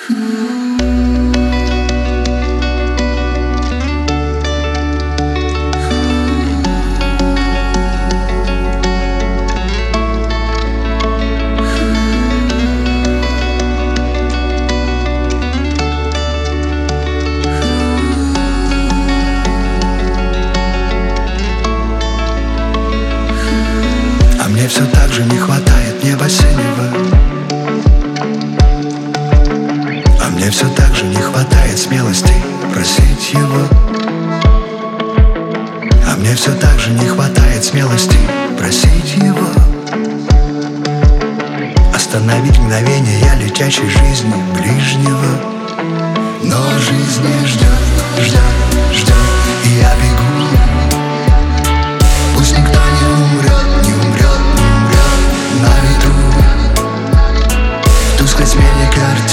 Мне все так же не хватает неба синего, а мне все так же не хватает смелости просить его. А мне все так же не хватает смелости просить его остановить мгновение я летящей жизни ближнего. Но жизнь не ждет, ждет, ждет, и я бегу. Пусть никто не умрет, не умрет, не умрет на ветру. В тусклой смене картин